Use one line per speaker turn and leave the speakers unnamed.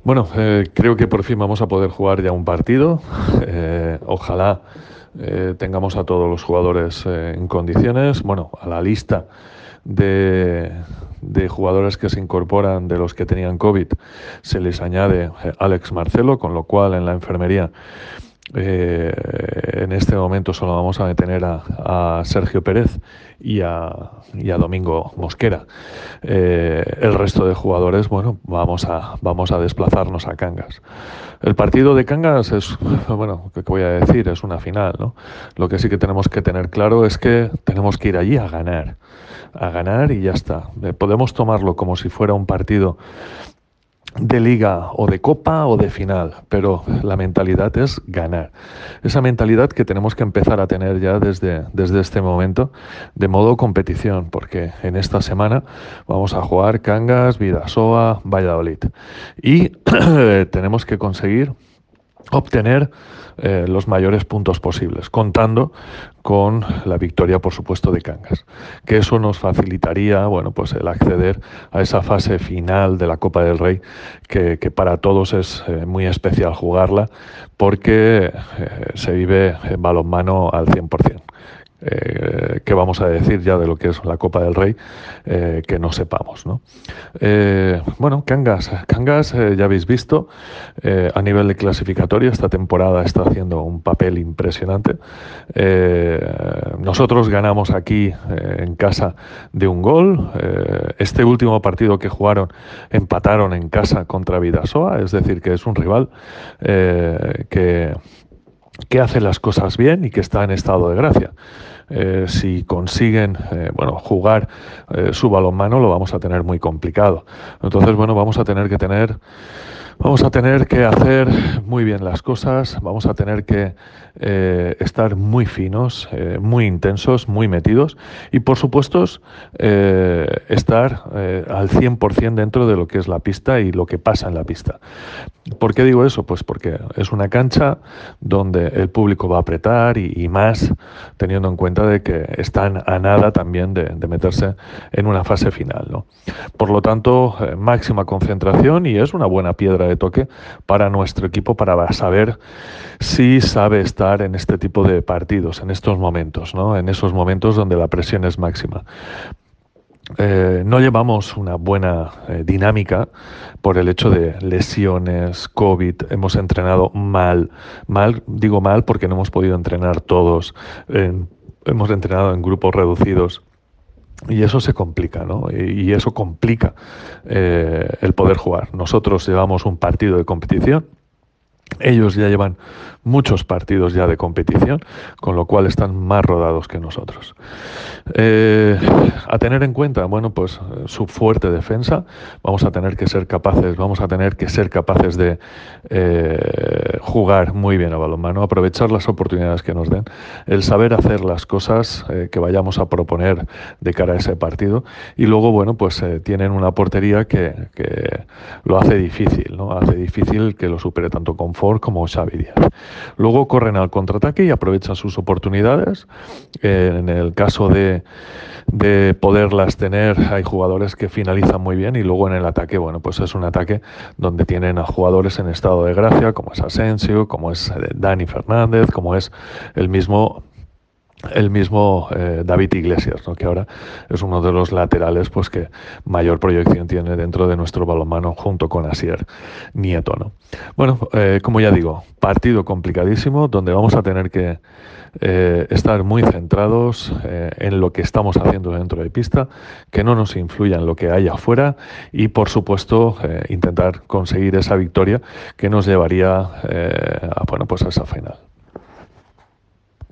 Bueno, creo que por fin vamos a poder jugar ya un partido. Ojalá tengamos a todos los jugadores en condiciones. Bueno, a la lista de, de jugadores que se incorporan de los que tenían COVID se les añade Alex Marcelo, con lo cual en la enfermería en este momento solo vamos a detener a Sergio Pérez y a Domingo Mosquera. El resto de jugadores, bueno, vamos a desplazarnos a Cangas. El partido de Cangas es, bueno, ¿qué voy a decir? Es una final, ¿no? Lo que sí que tenemos que tener claro es que tenemos que ir allí a ganar y ya está. Podemos tomarlo como si fuera un partido de liga o de copa o de final, pero la mentalidad es ganar. Esa mentalidad que tenemos que empezar a tener ya desde este momento de modo competición, porque en esta semana vamos a jugar Cangas, Bidasoa, Valladolid y tenemos que conseguir obtener los mayores puntos posibles, contando con la victoria, por supuesto, de Cangas, que eso nos facilitaría, bueno, pues el acceder a esa fase final de la Copa del Rey, que para todos es muy especial jugarla, porque se vive en balonmano al 100%. ¿Qué vamos a decir ya de lo que es la Copa del Rey que no sepamos, ¿no? Bueno, Cangas ya habéis visto, a nivel de clasificatorio esta temporada está haciendo un papel impresionante. Nosotros ganamos aquí en casa de un gol. Este último partido que jugaron empataron en casa contra Bidasoa, es decir, que es un rival que hace las cosas bien y que está en estado de gracia. Si consiguen bueno, jugar su balonmano, lo vamos a tener muy complicado. Entonces, bueno, vamos a tener que hacer muy bien las cosas, vamos a tener que estar muy finos, muy intensos, muy metidos y, por supuesto, estar al 100% dentro de lo que es la pista y lo que pasa en la pista. ¿Por qué digo eso? Pues porque es una cancha donde el público va a apretar y más teniendo en cuenta de que están a nada también de meterse en una fase final, ¿no? Por lo tanto, máxima concentración y es una buena piedra de toque para nuestro equipo para saber si sabe estar en este tipo de partidos, en estos momentos, ¿no? En esos momentos donde la presión es máxima. No llevamos una buena dinámica por el hecho de lesiones, COVID, hemos entrenado mal, digo mal porque no hemos podido entrenar todos, hemos entrenado en grupos reducidos. Y eso se complica, ¿no? Y eso complica el poder jugar. Nosotros llevamos un partido de competición, ellos ya llevan muchos partidos ya de competición, con lo cual están más rodados que nosotros. A tener en cuenta, bueno, pues su fuerte defensa, vamos a tener que ser capaces de jugar muy bien a balonmano, aprovechar las oportunidades que nos den, el saber hacer las cosas que vayamos a proponer de cara a ese partido y luego, bueno, pues tienen una portería que lo hace difícil, ¿no? Hace difícil que lo supere tanto Confort como Xavi Díaz. Luego corren al contraataque y aprovechan sus oportunidades. En el caso de poderlas tener, hay jugadores que finalizan muy bien y luego en el ataque, bueno, pues es un ataque donde tienen a jugadores en estado de gracia, como es Asensio, como es Dani Fernández, como es el mismo David Iglesias, ¿no? Que ahora es uno de los laterales pues que mayor proyección tiene dentro de nuestro balonmano junto con Asier Nieto, ¿no? Bueno, como ya digo, partido complicadísimo donde vamos a tener que estar muy centrados en lo que estamos haciendo dentro de pista, que no nos influya en lo que hay afuera y, por supuesto, intentar conseguir esa victoria que nos llevaría bueno, pues a esa final.